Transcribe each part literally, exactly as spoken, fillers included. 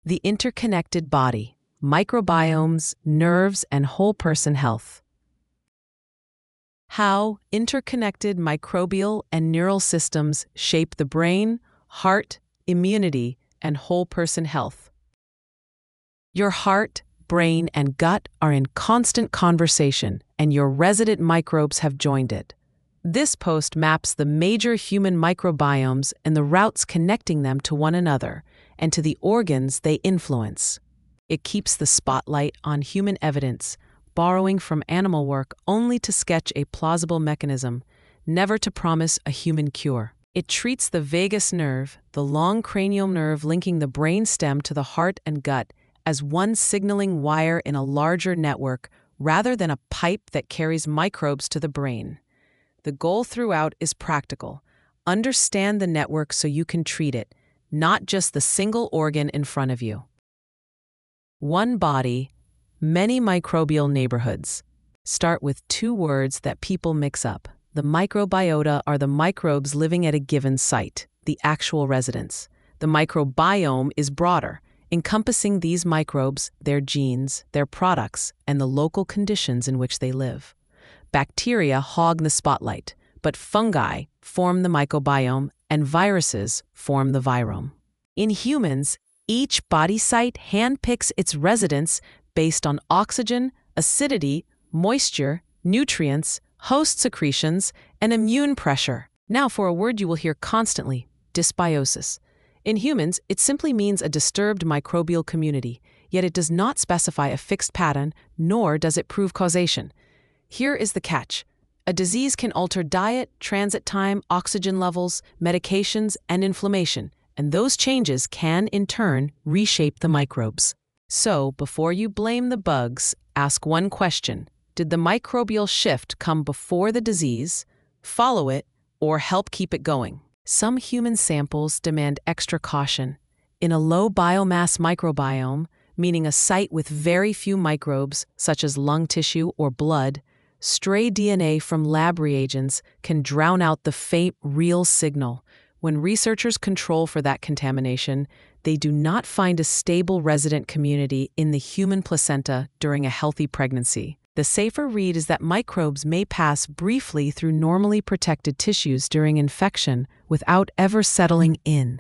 The interconnected body, microbiomes, nerves, and whole person health. How interconnected microbial and neural systems shape the brain, heart, immunity, and whole person health. Your heart, brain, and gut are in constant conversation, and your resident microbes have joined it. This post maps the major human microbiomes and the routes connecting them to one another and to the organs they influence. It keeps the spotlight on human evidence, borrowing from animal work only to sketch a plausible mechanism, never to promise a human cure. It treats the vagus nerve, the long cranial nerve linking the brain stem to the heart and gut, as one signaling wire in a larger network rather than a pipe that carries microbes to the brain. The goal throughout is practical. Understand the network so you can treat it, not just the single organ in front of you. One body, many microbial neighborhoods. Start with two words that people mix up. The microbiota are the microbes living at a given site, the actual residence. The microbiome is broader, encompassing these microbes, their genes, their products, and the local conditions in which they live. Bacteria hog the spotlight, but fungi form the microbiome and viruses form the virome. In humans, each body site handpicks its residents based on oxygen, acidity, moisture, nutrients, host secretions, and immune pressure. Now for a word you will hear constantly, dysbiosis. In humans, it simply means a disturbed microbial community, yet it does not specify a fixed pattern, nor does it prove causation. Here is the catch. A disease can alter diet, transit time, oxygen levels, medications, and inflammation, and those changes can, in turn, reshape the microbes. So, before you blame the bugs, ask one question. Did the microbial shift come before the disease, follow it, or help keep it going? Some human samples demand extra caution. In a low biomass microbiome, meaning a site with very few microbes, such as lung tissue or blood, stray D N A from lab reagents can drown out the faint, real signal. When researchers control for that contamination, they do not find a stable resident community in the human placenta during a healthy pregnancy. The safer read is that microbes may pass briefly through normally protected tissues during infection without ever settling in.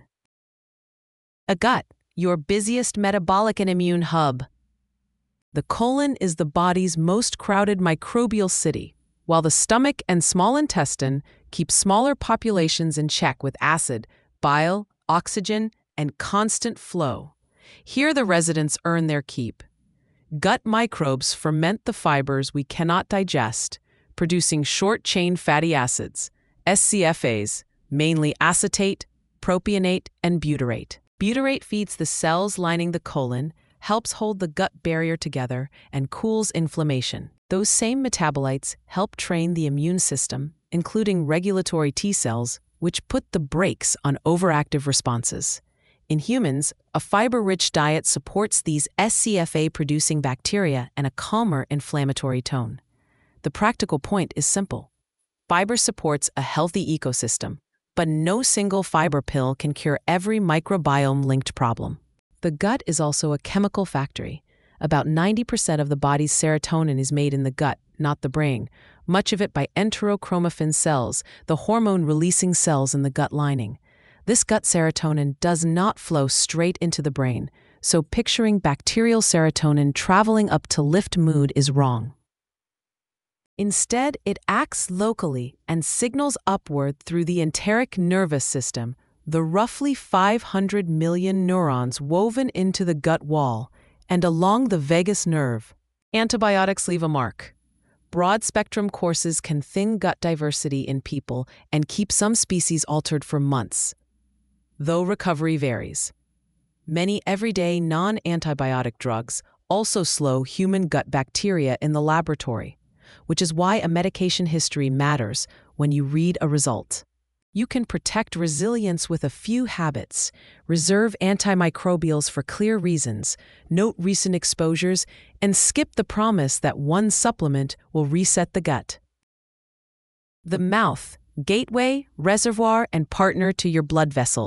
A gut, your busiest metabolic and immune hub. The colon is the body's most crowded microbial city, while the stomach and small intestine keep smaller populations in check with acid, bile, oxygen, and constant flow. Here the residents earn their keep. Gut microbes ferment the fibers we cannot digest, producing short-chain fatty acids, S C F As, mainly acetate, propionate, and butyrate. Butyrate feeds the cells lining the colon, helps hold the gut barrier together, and cools inflammation. Those same metabolites help train the immune system, including regulatory T cells, which put the brakes on overactive responses. In humans, a fiber-rich diet supports these S C F A-producing bacteria and a calmer inflammatory tone. The practical point is simple. Fiber supports a healthy ecosystem, but no single fiber pill can cure every microbiome-linked problem. The gut is also a chemical factory. About ninety percent of the body's serotonin is made in the gut, not the brain, much of it by enterochromaffin cells, the hormone-releasing cells in the gut lining. This gut serotonin does not flow straight into the brain, so picturing bacterial serotonin traveling up to lift mood is wrong. Instead, it acts locally and signals upward through the enteric nervous system, the roughly five hundred million neurons woven into the gut wall, and along the vagus nerve. Antibiotics leave a mark. Broad-spectrum courses can thin gut diversity in people and keep some species altered for months, though recovery varies. Many everyday non-antibiotic drugs also slow human gut bacteria in the laboratory, which is why a medication history matters when you read a result. You can protect resilience with a few habits, reserve antimicrobials for clear reasons, note recent exposures, and skip the promise that one supplement will reset the gut. The mouth, gateway, reservoir, and partner to your blood vessels.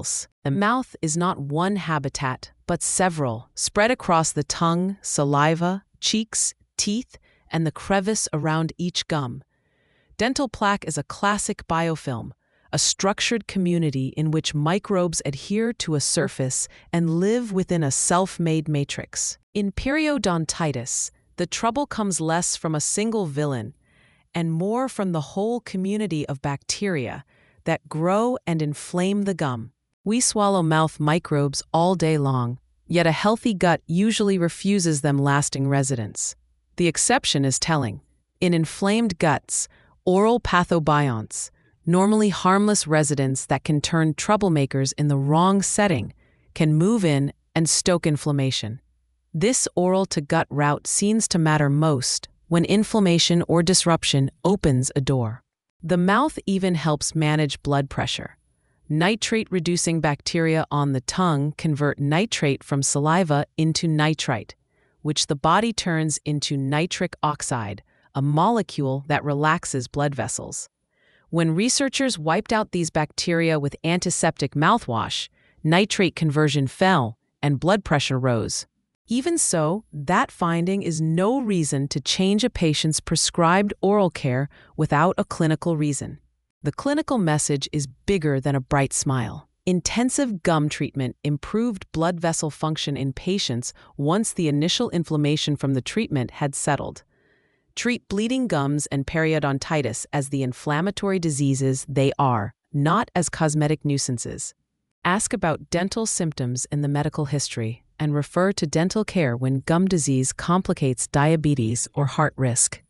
The mouth is not one habitat, but several, spread across the tongue, saliva, cheeks, teeth, and the crevice around each gum. Dental plaque is a classic biofilm, a structured community in which microbes adhere to a surface and live within a self-made matrix. In periodontitis, the trouble comes less from a single villain and more from the whole community of bacteria that grow and inflame the gum. We swallow mouth microbes all day long, yet a healthy gut usually refuses them lasting residence. The exception is telling. In inflamed guts, oral pathobionts, normally harmless residents that can turn troublemakers in the wrong setting, can move in and stoke inflammation. This oral-to-gut route seems to matter most when inflammation or disruption opens a door. The mouth even helps manage blood pressure. Nitrate-reducing bacteria on the tongue convert nitrate from saliva into nitrite, which the body turns into nitric oxide, a molecule that relaxes blood vessels. When researchers wiped out these bacteria with antiseptic mouthwash, nitrate conversion fell and blood pressure rose. Even so, that finding is no reason to change a patient's prescribed oral care without a clinical reason. The clinical message is bigger than a bright smile. Intensive gum treatment improved blood vessel function in patients once the initial inflammation from the treatment had settled. Treat bleeding gums and periodontitis as the inflammatory diseases they are, not as cosmetic nuisances. Ask about dental symptoms in the medical history and refer to dental care when gum disease complicates diabetes or heart risk.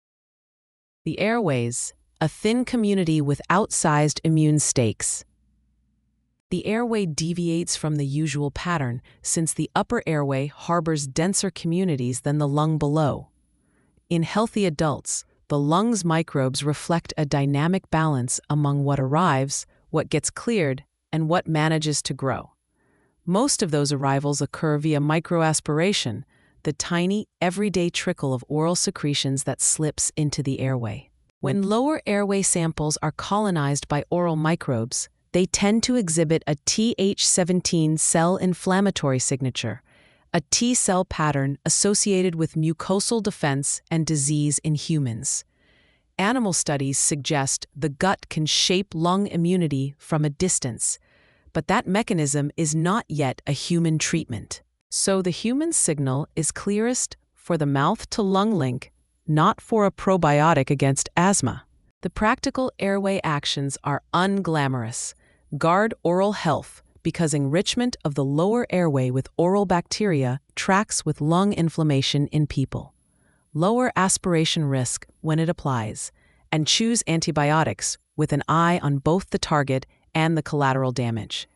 The airways, a thin community with outsized immune stakes. The airway deviates from the usual pattern since the upper airway harbors denser communities than the lung below. In healthy adults, the lung's microbes reflect a dynamic balance among what arrives, what gets cleared, and what manages to grow. Most of those arrivals occur via microaspiration, the tiny, everyday trickle of oral secretions that slips into the airway. When lower airway samples are colonized by oral microbes, they tend to exhibit a T H seventeen cell inflammatory signature, a T cell pattern associated with mucosal defense and disease in humans. Animal studies suggest the gut can shape lung immunity from a distance, but that mechanism is not yet a human treatment. So the human signal is clearest for the mouth-to-lung link, not for a probiotic against asthma. The practical airway actions are unglamorous. Guard oral health because enrichment of the lower airway with oral bacteria tracks with lung inflammation in people. Lower aspiration risk when it applies, and choose antibiotics with an eye on both the target and the collateral damage.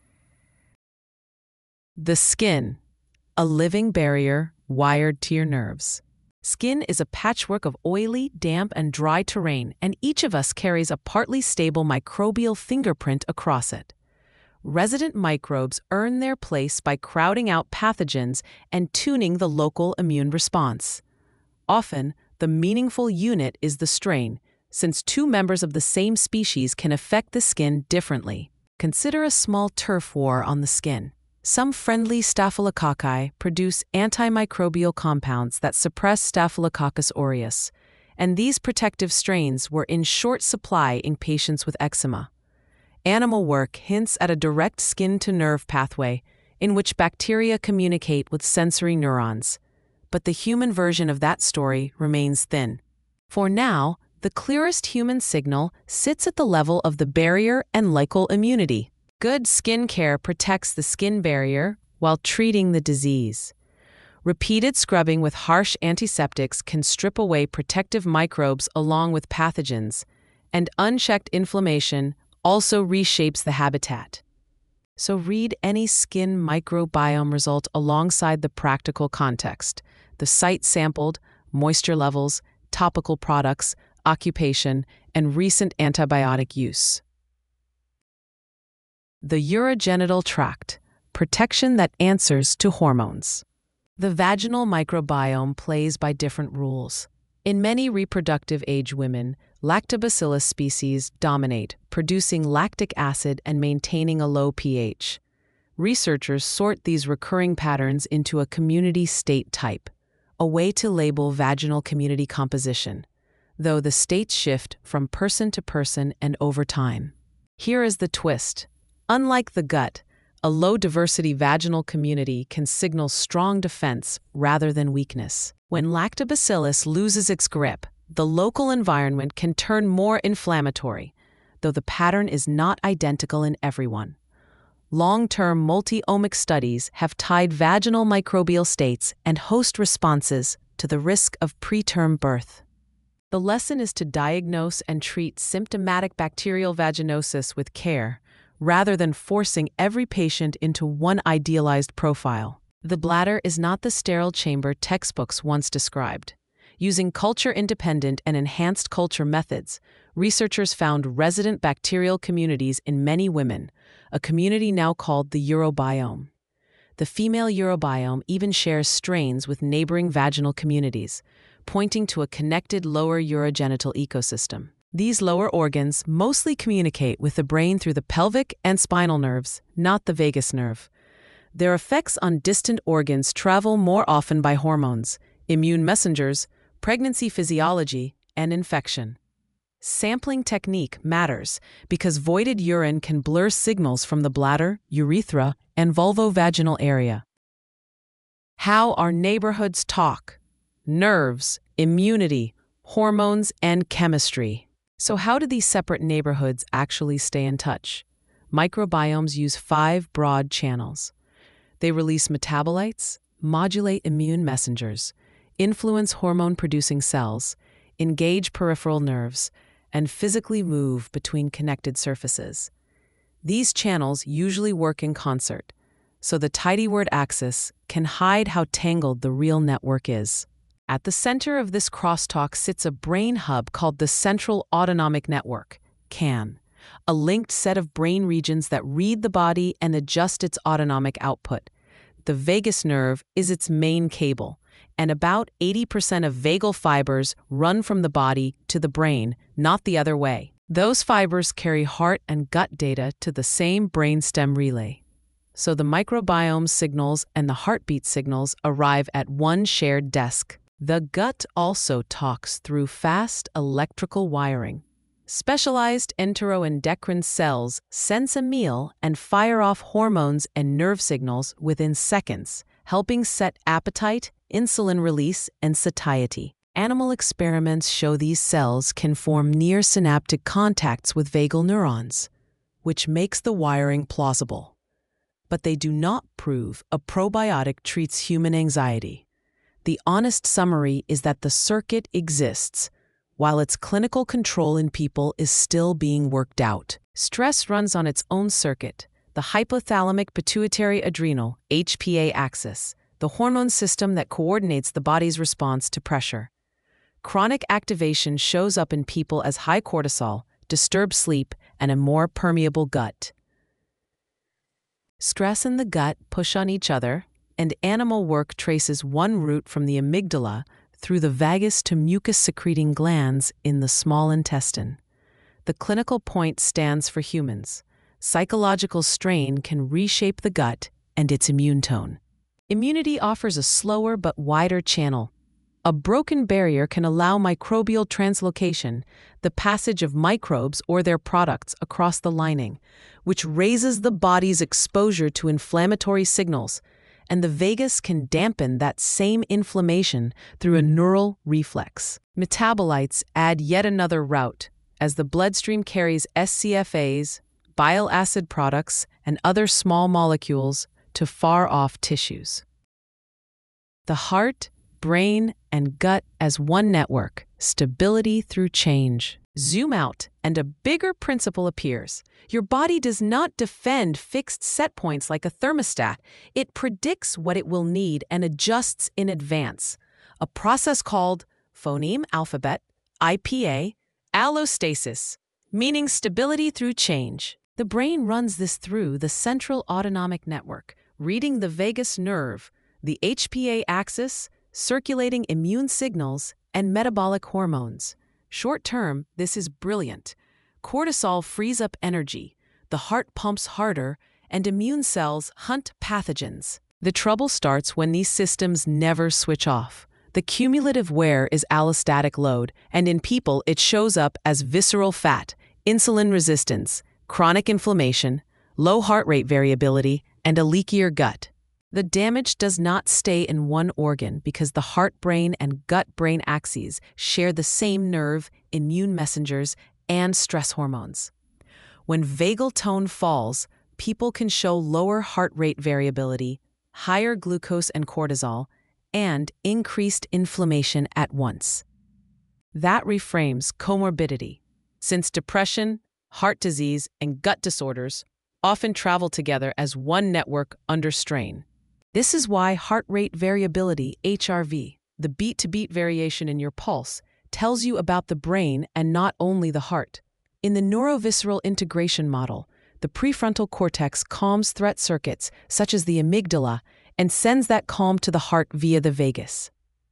The skin, a living barrier wired to your nerves. Skin is a patchwork of oily, damp, and dry terrain, and each of us carries a partly stable microbial fingerprint across it. Resident microbes earn their place by crowding out pathogens and tuning the local immune response. Often, the meaningful unit is the strain, since two members of the same species can affect the skin differently. Consider a small turf war on the skin. Some friendly staphylococci produce antimicrobial compounds that suppress Staphylococcus aureus, and these protective strains were in short supply in patients with eczema. Animal work hints at a direct skin-to-nerve pathway in which bacteria communicate with sensory neurons, but the human version of that story remains thin. For now, the clearest human signal sits at the level of the barrier and lichal immunity. Good skin care protects the skin barrier while treating the disease. Repeated scrubbing with harsh antiseptics can strip away protective microbes along with pathogens, and unchecked inflammation also reshapes the habitat. So read any skin microbiome result alongside the practical context, the site sampled, moisture levels, topical products, occupation, and recent antibiotic use. The urogenital tract, protection that answers to hormones. The vaginal microbiome plays by different rules. In many reproductive age women, Lactobacillus species dominate, producing lactic acid and maintaining a low pH. Researchers sort these recurring patterns into a community state type, a way to label vaginal community composition, though the states shift from person to person and over time. Here is the twist. Unlike the gut, a low-diversity vaginal community can signal strong defense rather than weakness. When lactobacillus loses its grip, the local environment can turn more inflammatory, though the pattern is not identical in everyone. Long-term multi-omic studies have tied vaginal microbial states and host responses to the risk of preterm birth. The lesson is to diagnose and treat symptomatic bacterial vaginosis with care, rather than forcing every patient into one idealized profile. The bladder is not the sterile chamber textbooks once described. Using culture-independent and enhanced culture methods, researchers found resident bacterial communities in many women, a community now called the urobiome. The female urobiome even shares strains with neighboring vaginal communities, pointing to a connected lower urogenital ecosystem. These lower organs mostly communicate with the brain through the pelvic and spinal nerves, not the vagus nerve. Their effects on distant organs travel more often by hormones, immune messengers, pregnancy physiology, and infection. Sampling technique matters because voided urine can blur signals from the bladder, urethra, and vulvovaginal area. How our neighborhoods talk: nerves, immunity, hormones, and chemistry. So how do these separate neighborhoods actually stay in touch? Microbiomes use five broad channels. They release metabolites, modulate immune messengers, influence hormone-producing cells, engage peripheral nerves, and physically move between connected surfaces. These channels usually work in concert, so the tidy word axis can hide how tangled the real network is. At the center of this crosstalk sits a brain hub called the Central Autonomic Network, C A N, a linked set of brain regions that read the body and adjust its autonomic output. The vagus nerve is its main cable, and about eighty percent of vagal fibers run from the body to the brain, not the other way. Those fibers carry heart and gut data to the same brainstem relay. So the microbiome signals and the heartbeat signals arrive at one shared desk. The gut also talks through fast electrical wiring. Specialized enteroendocrine cells sense a meal and fire off hormones and nerve signals within seconds, helping set appetite, insulin release, and satiety. Animal experiments show these cells can form near-synaptic contacts with vagal neurons, which makes the wiring plausible. But they do not prove a probiotic treats human anxiety. The honest summary is that the circuit exists, while its clinical control in people is still being worked out. Stress runs on its own circuit, the hypothalamic pituitary adrenal H P A axis, the hormone system that coordinates the body's response to pressure. Chronic activation shows up in people as high cortisol, disturbed sleep, and a more permeable gut. Stress and the gut push on each other, and animal work traces one route from the amygdala through the vagus to mucus-secreting glands in the small intestine. The clinical point stands for humans. Psychological strain can reshape the gut and its immune tone. Immunity offers a slower but wider channel. A broken barrier can allow microbial translocation, the passage of microbes or their products across the lining, which raises the body's exposure to inflammatory signals, and the vagus can dampen that same inflammation through a neural reflex. Metabolites add yet another route, as the bloodstream carries S C F As, bile acid products, and other small molecules to far-off tissues. The heart, brain, and gut as one network, stability through change. Zoom out, and a bigger principle appears. Your body does not defend fixed set points like a thermostat. It predicts what it will need and adjusts in advance, a process called phoneme alphabet, I P A, allostasis, meaning stability through change. The brain runs this through the central autonomic network, reading the vagus nerve, the H P A axis, circulating immune signals, and metabolic hormones. Short term, this is brilliant. Cortisol frees up energy, the heart pumps harder, and immune cells hunt pathogens. The trouble starts when these systems never switch off. The cumulative wear is allostatic load, and in people it shows up as visceral fat, insulin resistance, chronic inflammation, low heart rate variability, and a leakier gut. The damage does not stay in one organ because the heart-brain and gut-brain axes share the same nerve, immune messengers, and stress hormones. When vagal tone falls, people can show lower heart rate variability, higher glucose and cortisol, and increased inflammation at once. That reframes comorbidity, since depression, heart disease, and gut disorders often travel together as one network under strain. This is why heart rate variability, H R V, the beat-to-beat variation in your pulse, tells you about the brain and not only the heart. In the neurovisceral integration model, the prefrontal cortex calms threat circuits, such as the amygdala, and sends that calm to the heart via the vagus.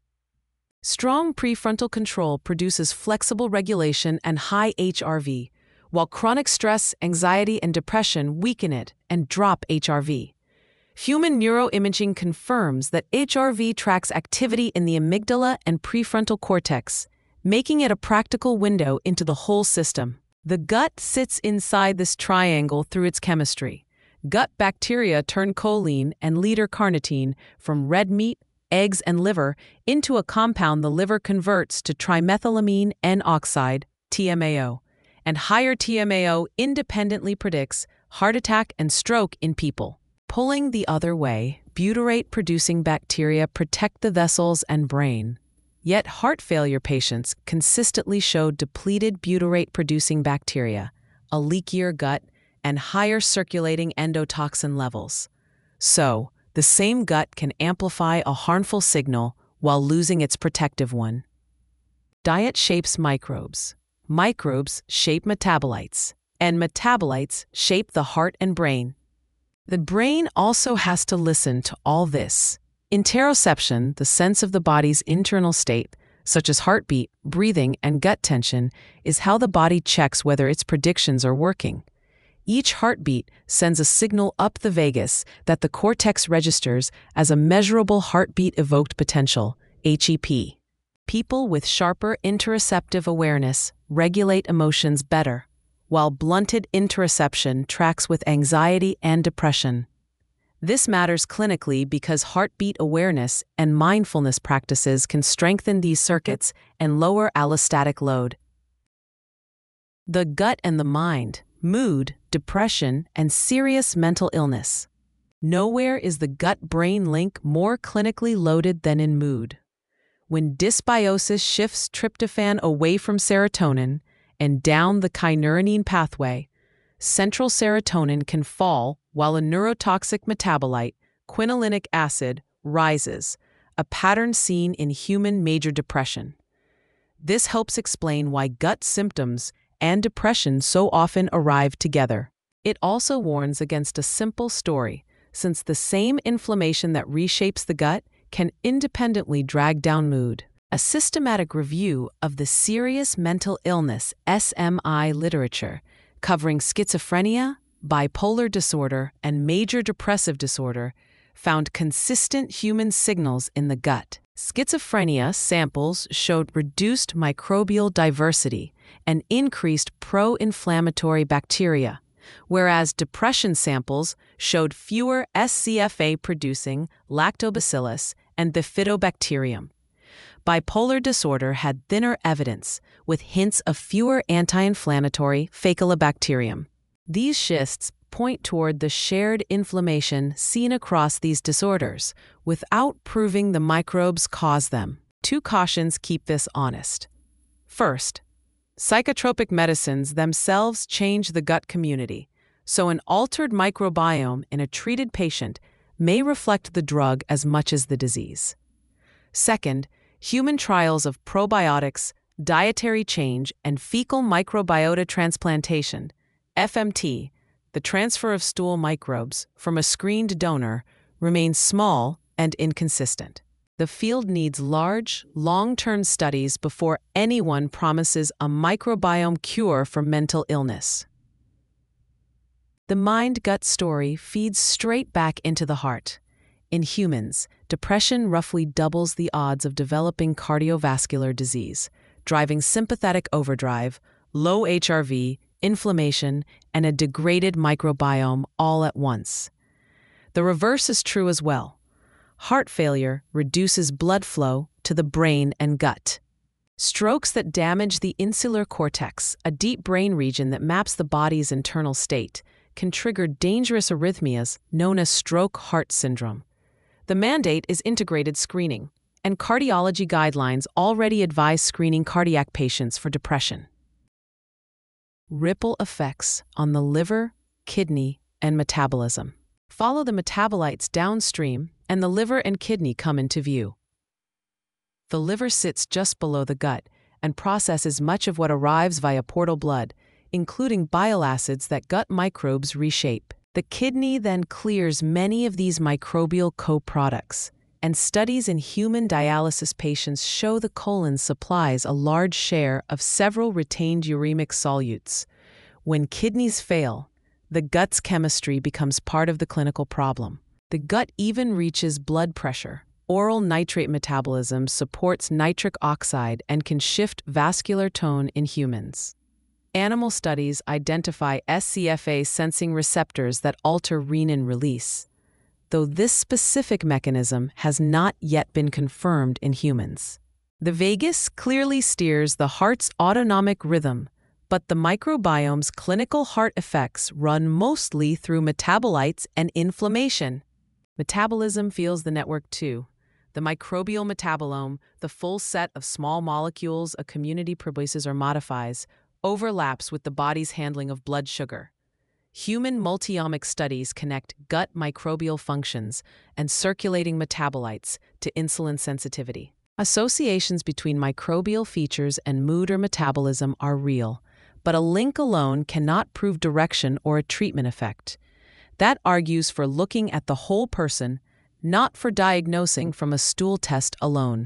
Strong prefrontal control produces flexible regulation and high H R V, while chronic stress, anxiety, and depression weaken it and drop H R V. Human neuroimaging confirms that H R V tracks activity in the amygdala and prefrontal cortex, making it a practical window into the whole system. The gut sits inside this triangle through its chemistry. Gut bacteria turn choline and leader carnitine from red meat, eggs, and liver into a compound the liver converts to trimethylamine N-oxide, T M A O, and higher T M A O independently predicts heart attack and stroke in people. Pulling the other way, butyrate-producing bacteria protect the vessels and brain. Yet heart failure patients consistently show depleted butyrate-producing bacteria, a leakier gut, and higher circulating endotoxin levels. So, the same gut can amplify a harmful signal while losing its protective one. Diet shapes microbes. Microbes shape metabolites, and metabolites shape the heart and brain. The brain also has to listen to all this. Interoception, the sense of the body's internal state, such as heartbeat, breathing, and gut tension, is how the body checks whether its predictions are working. Each heartbeat sends a signal up the vagus that the cortex registers as a measurable heartbeat evoked potential, H E P. People with sharper interoceptive awareness regulate emotions better, while blunted interoception tracks with anxiety and depression. This matters clinically because heartbeat awareness and mindfulness practices can strengthen these circuits and lower allostatic load. The gut and the mind, mood, depression, and serious mental illness. Nowhere is the gut-brain link more clinically loaded than in mood. When dysbiosis shifts tryptophan away from serotonin and down the kynurenine pathway, central serotonin can fall while a neurotoxic metabolite, quinolinic acid, rises, a pattern seen in human major depression. This helps explain why gut symptoms and depression so often arrive together. It also warns against a simple story, since the same inflammation that reshapes the gut can independently drag down mood. A systematic review of the serious mental illness S M I literature, covering schizophrenia, bipolar disorder, and major depressive disorder, found consistent human signals in the gut. Schizophrenia samples showed reduced microbial diversity and increased pro-inflammatory bacteria, whereas depression samples showed fewer S C F A-producing lactobacillus and bifidobacterium. Bipolar disorder had thinner evidence, with hints of fewer anti-inflammatory Faecalibacterium. These schist's point toward the shared inflammation seen across these disorders, without proving the microbes cause them. Two cautions keep this honest. First, psychotropic medicines themselves change the gut community, so an altered microbiome in a treated patient may reflect the drug as much as the disease. Second, human trials of probiotics, dietary change, and fecal microbiota transplantation, F M T, the transfer of stool microbes from a screened donor, remain small and inconsistent. The field needs large, long-term studies before anyone promises a microbiome cure for mental illness. The mind-gut story feeds straight back into the heart. In humans, depression roughly doubles the odds of developing cardiovascular disease, driving sympathetic overdrive, low H R V, inflammation, and a degraded microbiome all at once. The reverse is true as well. Heart failure reduces blood flow to the brain and gut. Strokes that damage the insular cortex, a deep brain region that maps the body's internal state, can trigger dangerous arrhythmias known as stroke heart syndrome. The mandate is integrated screening, and cardiology guidelines already advise screening cardiac patients for depression. Ripple effects on the liver, kidney, and metabolism. Follow the metabolites downstream, and the liver and kidney come into view. The liver sits just below the gut and processes much of what arrives via portal blood, including bile acids that gut microbes reshape. The kidney then clears many of these microbial co-products, and studies in human dialysis patients show the colon supplies a large share of several retained uremic solutes. When kidneys fail, the gut's chemistry becomes part of the clinical problem. The gut even reaches blood pressure. Oral nitrate metabolism supports nitric oxide and can shift vascular tone in humans. Animal studies identify S C F A-sensing receptors that alter renin release, though this specific mechanism has not yet been confirmed in humans. The vagus clearly steers the heart's autonomic rhythm, but the microbiome's clinical heart effects run mostly through metabolites and inflammation. Metabolism feels the network too. The microbial metabolome, the full set of small molecules a community produces or modifies, overlaps with the body's handling of blood sugar. Human multiomic studies connect gut microbial functions and circulating metabolites to insulin sensitivity. Associations between microbial features and mood or metabolism are real, but a link alone cannot prove direction or a treatment effect. That argues for looking at the whole person, not for diagnosing from a stool test alone.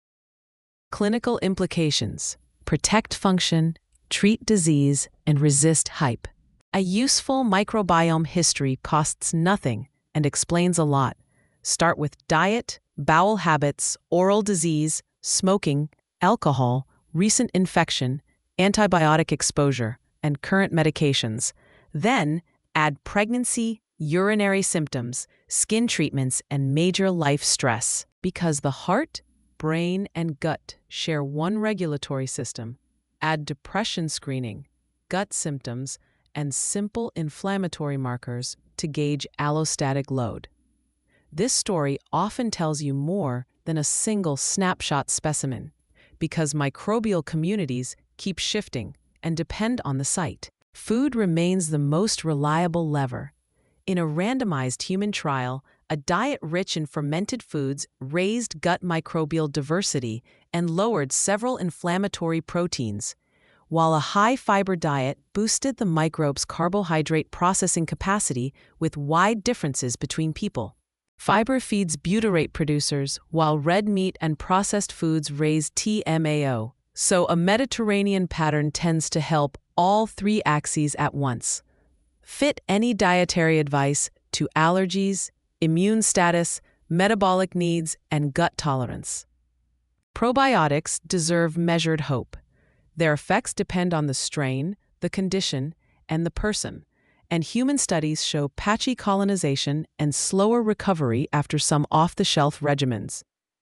Clinical implications: protect function, treat disease, and resist hype. A useful microbiome history costs nothing and explains a lot. Start with diet, bowel habits, oral disease, smoking, alcohol, recent infection, antibiotic exposure, and current medications. Then add pregnancy, urinary symptoms, skin treatments, and major life stress. Because the heart, brain, and gut share one regulatory system, add depression screening, gut symptoms, and simple inflammatory markers to gauge allostatic load. This story often tells you more than a single snapshot specimen, because microbial communities keep shifting and depend on the site. Food remains the most reliable lever. In a randomized human trial, a diet rich in fermented foods raised gut microbial diversity and lowered several inflammatory proteins, while a high-fiber diet boosted the microbe's carbohydrate processing capacity with wide differences between people. Fiber feeds butyrate producers, while red meat and processed foods raise T M A O, so a Mediterranean pattern tends to help all three axes at once. Fit any dietary advice to allergies, immune status, metabolic needs, and gut tolerance. Probiotics deserve measured hope. Their effects depend on the strain, the condition, and the person, and human studies show patchy colonization and slower recovery after some off-the-shelf regimens.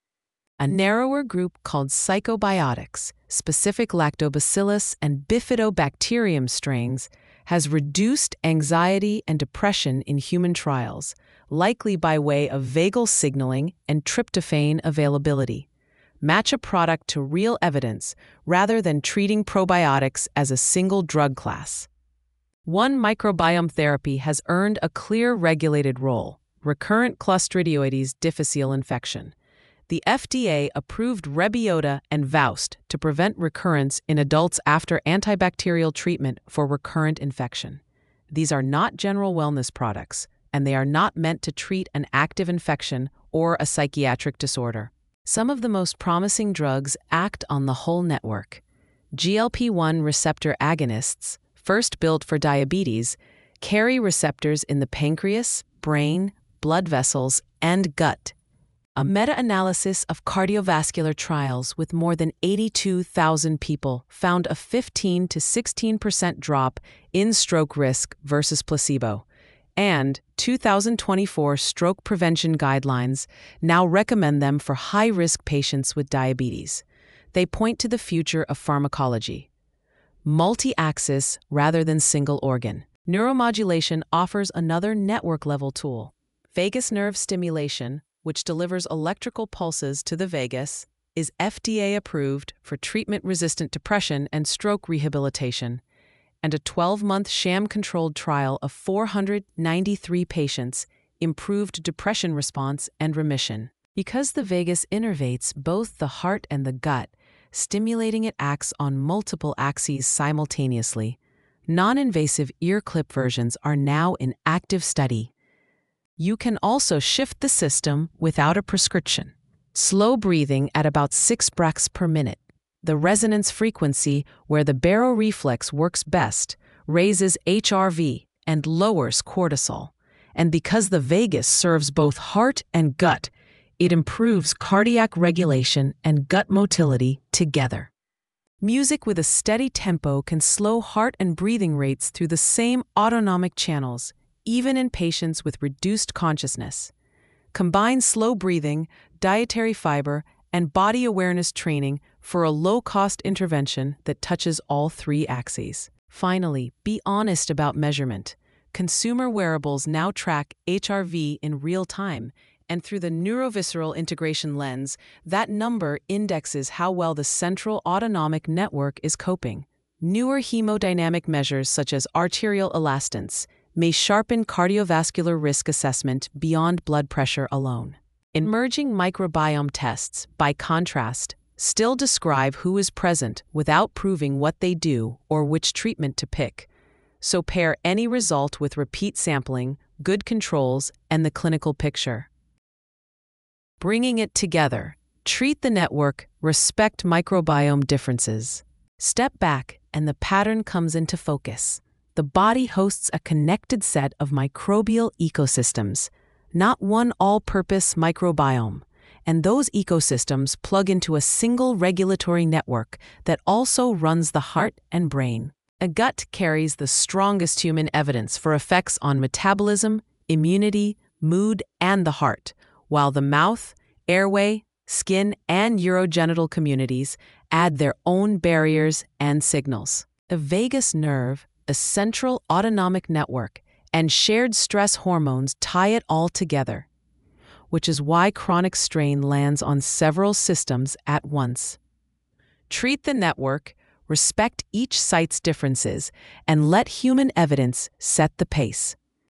A narrower group called psychobiotics, specific lactobacillus and bifidobacterium strains, has reduced anxiety and depression in human trials, likely by way of vagal signaling and tryptophan availability. Match a product to real evidence rather than treating probiotics as a single drug class. One microbiome therapy has earned a clear regulated role: recurrent Clostridioides difficile infection. The F D A approved Rebiota and Vowst to prevent recurrence in adults after antibacterial treatment for recurrent infection. These are not general wellness products, and they are not meant to treat an active infection or a psychiatric disorder. Some of the most promising drugs act on the whole network. G L P one receptor agonists, first built for diabetes, carry receptors in the pancreas, brain, blood vessels, and gut. A meta-analysis of cardiovascular trials with more than eighty-two thousand people found a fifteen to sixteen percent drop in stroke risk versus placebo, and two thousand twenty-four stroke prevention guidelines now recommend them for high-risk patients with diabetes. They point to the future of pharmacology. Multi-axis rather than single organ. Neuromodulation offers another network-level tool. Vagus nerve stimulation, which delivers electrical pulses to the vagus, is F D A approved for treatment-resistant depression and stroke rehabilitation, and a twelve-month sham-controlled trial of four hundred ninety-three patients improved depression response and remission. Because the vagus innervates both the heart and the gut, stimulating it acts on multiple axes simultaneously. Non-invasive ear clip versions are now in active study. You can also shift the system without a prescription. Slow breathing at about six breaths per minute. The resonance frequency, where the baroreflex works best, raises H R V and lowers cortisol. And because the vagus serves both heart and gut, it improves cardiac regulation and gut motility together. Music with a steady tempo can slow heart and breathing rates through the same autonomic channels, even in patients with reduced consciousness. Combine slow breathing, dietary fiber, and body awareness training for a low-cost intervention that touches all three axes. Finally, be honest about measurement. Consumer wearables now track H R V in real time, and through the neurovisceral integration lens, that number indexes how well the central autonomic network is coping. Newer hemodynamic measures such as arterial elastance may sharpen cardiovascular risk assessment beyond blood pressure alone. Emerging microbiome tests, by contrast, still describe who is present without proving what they do or which treatment to pick. So pair any result with repeat sampling, good controls, and the clinical picture. Bringing it together, treat the network, respect microbiome differences. Step back, and the pattern comes into focus. The body hosts a connected set of microbial ecosystems, not one all-purpose microbiome, and those ecosystems plug into a single regulatory network that also runs the heart and brain. A gut carries the strongest human evidence for effects on metabolism, immunity, mood, and the heart, while the mouth, airway, skin, and urogenital communities add their own barriers and signals. The vagus nerve, a central autonomic network, and shared stress hormones tie it all together, which is why chronic strain lands on several systems at once. Treat the network, respect each site's differences, and let human evidence set the pace.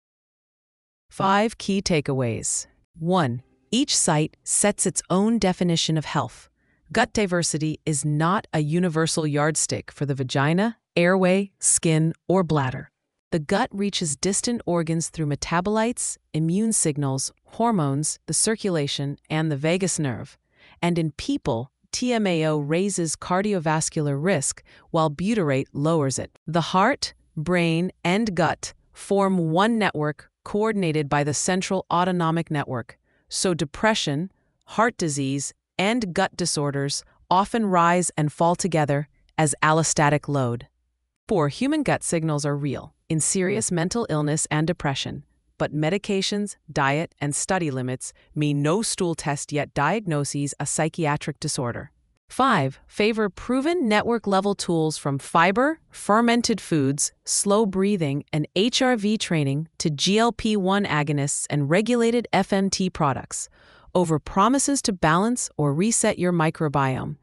Five key takeaways. One. Each site sets its own definition of health. Gut diversity is not a universal yardstick for the vagina, airway, skin, or bladder. The gut reaches distant organs through metabolites, immune signals, hormones, the circulation, and the vagus nerve. And in people, T M A O raises cardiovascular risk while butyrate lowers it. The heart, brain, and gut form one network coordinated by the central autonomic network. So depression, heart disease, and gut disorders often rise and fall together as allostatic load. Four. Human gut signals are real in serious mental illness and depression, but medications, diet, and study limits mean no stool test yet diagnoses a psychiatric disorder. Five. Favor proven network-level tools from fiber, fermented foods, slow breathing, and H R V training to G L P one agonists and regulated F M T products over promises to balance or reset your microbiome.